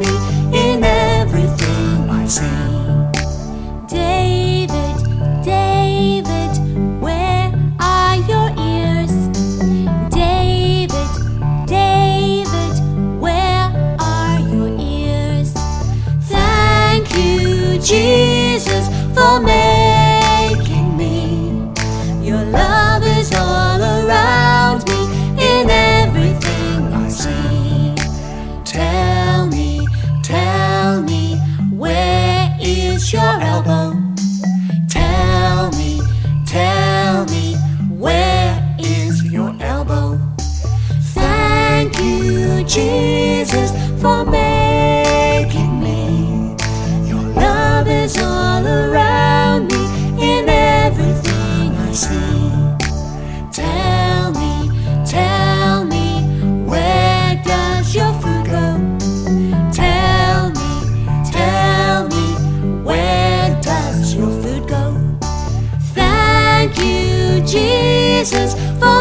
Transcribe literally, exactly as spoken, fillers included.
me in everything I see. David, David, where are your ears? David, David, where are your ears? Thank you, Jesus, for making me. Your love is all around me in everything I see. Tell me, tell me, where is your elbow? Tell me, tell me, where is your elbow? Thank you, Jesus, for making me. Your love is all around me in everything I see. Tell me, tell me, where does your food go? Tell me, tell me, where does your food go? Thank you, Jesus, for